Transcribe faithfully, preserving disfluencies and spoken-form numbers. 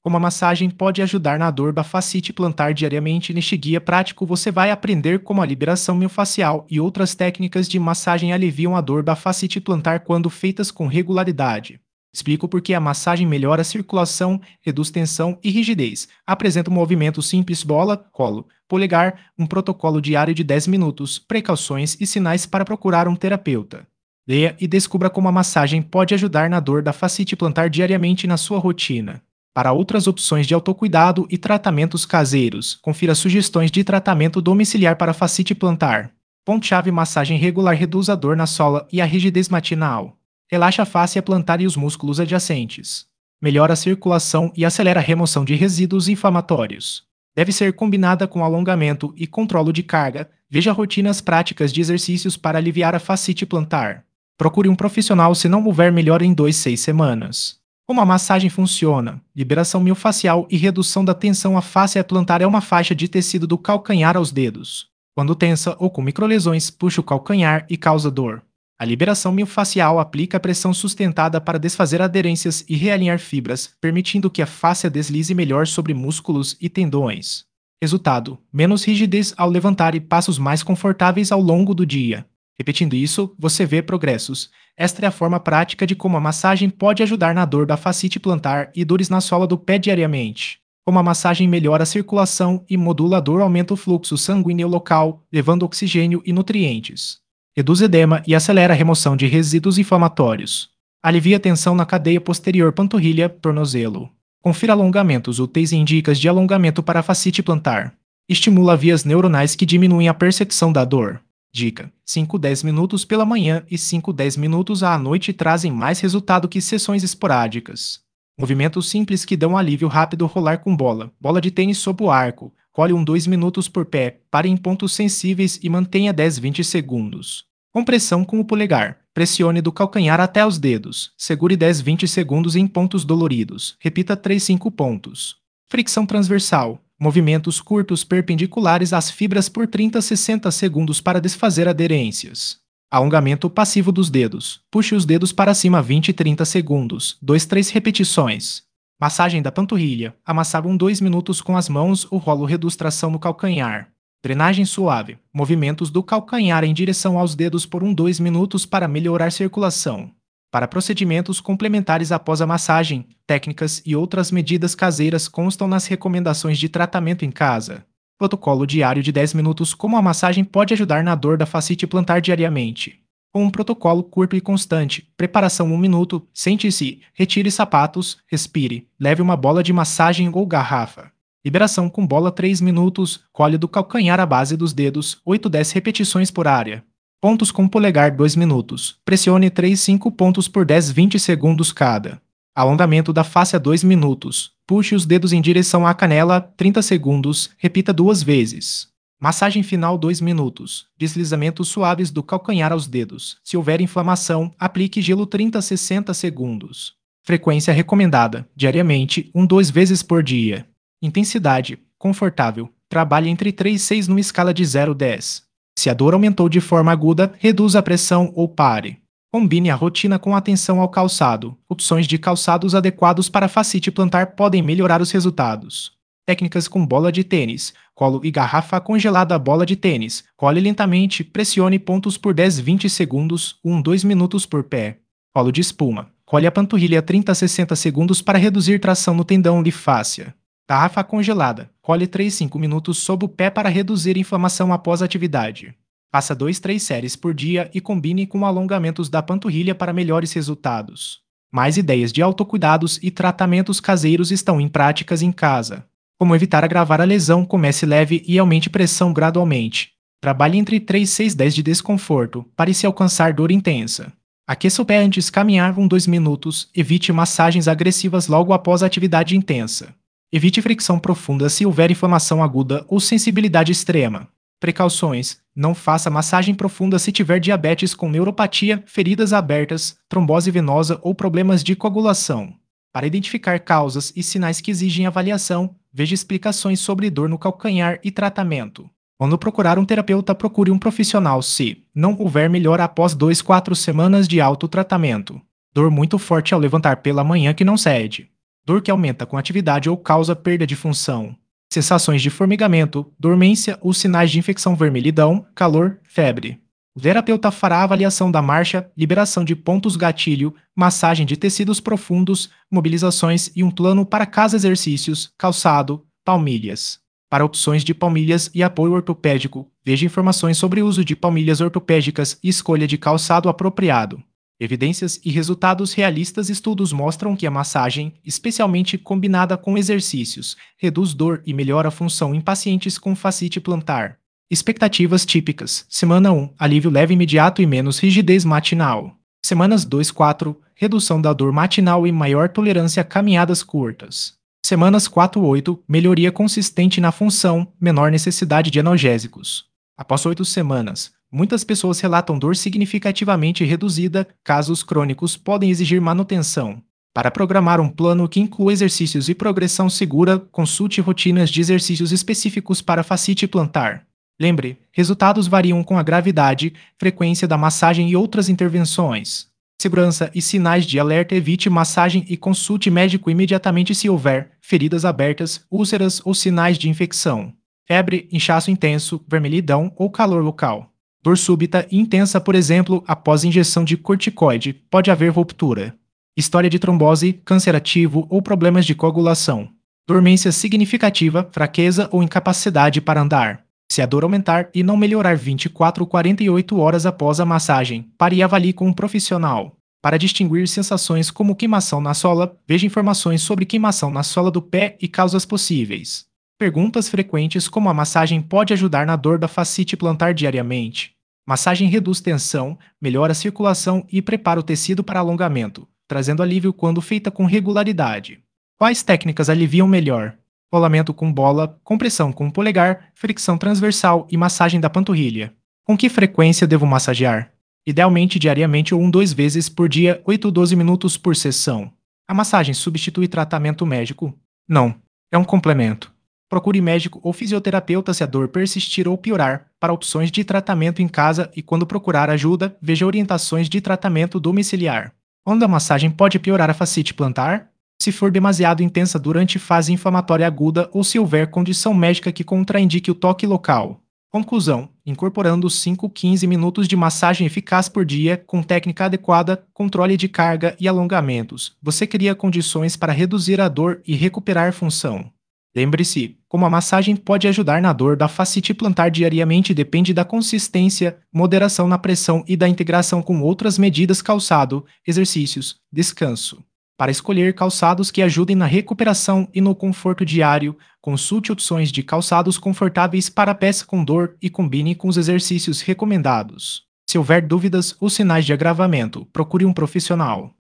Como a massagem pode ajudar na dor da fascite plantar diariamente, neste guia prático você vai aprender como a liberação miofascial e outras técnicas de massagem aliviam a dor da fascite plantar quando feitas com regularidade. Explico por que a massagem melhora a circulação, reduz tensão e rigidez. Apresenta um movimento simples bola, colo, polegar, um protocolo diário de dez minutos, precauções e sinais para procurar um terapeuta. Leia e descubra como a massagem pode ajudar na dor da fascite plantar diariamente na sua rotina. Para outras opções de autocuidado e tratamentos caseiros, confira sugestões de tratamento domiciliar para fascite plantar. Ponto-chave: massagem regular reduz a dor na sola e a rigidez matinal. Relaxa a face plantar e os músculos adjacentes. Melhora a circulação e acelera a remoção de resíduos inflamatórios. Deve ser combinada com alongamento e controlo de carga. Veja rotinas práticas de exercícios para aliviar a fascite plantar. Procure um profissional se não houver melhora em dois a seis semanas. Como a massagem funciona? Liberação miofascial e redução da tensão. A face plantar é uma faixa de tecido do calcanhar aos dedos. Quando tensa ou com microlesões, puxa o calcanhar e causa dor. A liberação miofascial aplica a pressão sustentada para desfazer aderências e realinhar fibras, permitindo que a face deslize melhor sobre músculos e tendões. Resultado: menos rigidez ao levantar e passos mais confortáveis ao longo do dia. Repetindo isso, você vê progressos. Esta é a forma prática de como a massagem pode ajudar na dor da fascite plantar e dores na sola do pé diariamente. Como a massagem melhora a circulação e modula a dor, aumenta o fluxo sanguíneo local, levando oxigênio e nutrientes. Reduz edema e acelera a remoção de resíduos inflamatórios. Alivia a tensão na cadeia posterior, panturrilha, tornozelo. Confira alongamentos úteis e dicas de alongamento para a fascite plantar. Estimula vias neuronais que diminuem a percepção da dor. Dica: cinco a dez minutos pela manhã e cinco a dez minutos à noite trazem mais resultado que sessões esporádicas. Movimentos simples que dão alívio rápido: rolar com bola, bola de tênis sob o arco. Cole um a dois minutos por pé, pare em pontos sensíveis e mantenha dez a vinte segundos. Compressão com o polegar. Pressione do calcanhar até os dedos. Segure dez a vinte segundos em pontos doloridos. Repita três a cinco pontos. Fricção transversal. Movimentos curtos perpendiculares às fibras por trinta a sessenta segundos para desfazer aderências. Alongamento passivo dos dedos. Puxe os dedos para cima vinte a trinta segundos. dois a três repetições. Massagem da panturrilha. Amassar um a dois minutos com as mãos. O rolo reduz tração no calcanhar. Drenagem suave. Movimentos do calcanhar em direção aos dedos por um a dois minutos para melhorar circulação. Para procedimentos complementares após a massagem, técnicas e outras medidas caseiras constam nas recomendações de tratamento em casa. Protocolo diário de dez minutos. Como a massagem pode ajudar na dor da fascite plantar diariamente. Com um protocolo curto e constante. Preparação um minuto. Sente-se, retire sapatos, respire, leve uma bola de massagem ou garrafa. Liberação com bola três minutos. Cole do calcanhar à base dos dedos, oito a dez repetições por área. Pontos com polegar dois minutos. Pressione três a cinco pontos por dez a vinte segundos cada. Alongamento da face a dois minutos. Puxe os dedos em direção à canela, trinta segundos. Repita duas vezes. Massagem final dois minutos. Deslizamentos suaves do calcanhar aos dedos. Se houver inflamação, aplique gelo trinta a sessenta segundos. Frequência recomendada: diariamente, um a duas vezes por dia. Intensidade: confortável. Trabalhe entre três e seis numa escala de zero a dez. Se a dor aumentou de forma aguda, reduza a pressão ou pare. Combine a rotina com atenção ao calçado. Opções de calçados adequados para fascite plantar podem melhorar os resultados. Técnicas com bola de tênis. Colo e garrafa congelada. Bola de tênis. Cole lentamente, pressione pontos por dez a vinte segundos, um a dois minutos por pé. Colo de espuma. Cole a panturrilha trinta a sessenta segundos para reduzir tração no tendão de fáscia. Garrafa congelada. Cole três a cinco minutos sob o pé para reduzir inflamação após a atividade. Faça dois a três séries por dia e combine com alongamentos da panturrilha para melhores resultados. Mais ideias de autocuidados e tratamentos caseiros estão em práticas em casa. Como evitar agravar a lesão? Comece leve e aumente pressão gradualmente. Trabalhe entre três a seis a dez de desconforto, para se alcançar dor intensa. Aqueça o pé antes de caminhar um a dois minutos. Evite massagens agressivas logo após a atividade intensa. Evite fricção profunda se houver inflamação aguda ou sensibilidade extrema. Precauções: não faça massagem profunda se tiver diabetes com neuropatia, feridas abertas, trombose venosa ou problemas de coagulação. Para identificar causas e sinais que exigem avaliação, veja explicações sobre dor no calcanhar e tratamento. Quando procurar um terapeuta, procure um profissional se não houver melhora após duas a quatro semanas de autotratamento. Dor muito forte ao levantar pela manhã que não cede. Dor que aumenta com atividade ou causa perda de função. Sensações de formigamento, dormência ou sinais de infecção vermelhidão, calor, febre. O terapeuta fará a avaliação da marcha, liberação de pontos gatilho, massagem de tecidos profundos, mobilizações e um plano para cada exercícios, calçado, palmilhas. Para opções de palmilhas e apoio ortopédico, veja informações sobre o uso de palmilhas ortopédicas e escolha de calçado apropriado. Evidências e resultados realistas. Estudos mostram que a massagem, especialmente combinada com exercícios, reduz dor e melhora a função em pacientes com fascite plantar. Expectativas típicas. Semana um, alívio leve imediato e menos rigidez matinal. Semanas dois a quatro, redução da dor matinal e maior tolerância a caminhadas curtas. Semanas quatro a oito, melhoria consistente na função, menor necessidade de analgésicos. Após oito semanas, muitas pessoas relatam dor significativamente reduzida. Casos crônicos podem exigir manutenção. Para programar um plano que inclua exercícios e progressão segura, consulte rotinas de exercícios específicos para fascite plantar. Lembre, resultados variam com a gravidade, frequência da massagem e outras intervenções. Segurança e sinais de alerta. Evite massagem e consulte médico imediatamente se houver feridas abertas, úlceras ou sinais de infecção. Febre, inchaço intenso, vermelhidão ou calor local. Dor súbita e intensa, por exemplo, após injeção de corticoide, pode haver ruptura. História de trombose, câncer ativo ou problemas de coagulação. Dormência significativa, fraqueza ou incapacidade para andar. Se a dor aumentar e não melhorar vinte e quatro a quarenta e oito horas após a massagem, pare e avalie com um profissional. Para distinguir sensações como queimação na sola, veja informações sobre queimação na sola do pé e causas possíveis. Perguntas frequentes como a massagem pode ajudar na dor da fascite plantar diariamente. Massagem reduz tensão, melhora a circulação e prepara o tecido para alongamento, trazendo alívio quando feita com regularidade. Quais técnicas aliviam melhor? Rolamento com bola, compressão com polegar, fricção transversal e massagem da panturrilha. Com que frequência devo massagear? Idealmente diariamente ou um dois vezes por dia, oito a doze minutos por sessão. A massagem substitui tratamento médico? Não, é um complemento. Procure médico ou fisioterapeuta se a dor persistir ou piorar. Para opções de tratamento em casa e quando procurar ajuda, veja orientações de tratamento domiciliar. Onde a massagem pode piorar a fascite plantar? Se for demasiado intensa durante fase inflamatória aguda ou se houver condição médica que contraindique o toque local. Conclusão: incorporando cinco a quinze minutos de massagem eficaz por dia, com técnica adequada, controle de carga e alongamentos, você cria condições para reduzir a dor e recuperar função. Lembre-se, como a massagem pode ajudar na dor da fascite plantar diariamente depende da consistência, moderação na pressão e da integração com outras medidas: calçado, exercícios, descanso. Para escolher calçados que ajudem na recuperação e no conforto diário, consulte opções de calçados confortáveis para pés com dor e combine com os exercícios recomendados. Se houver dúvidas ou sinais de agravamento, procure um profissional.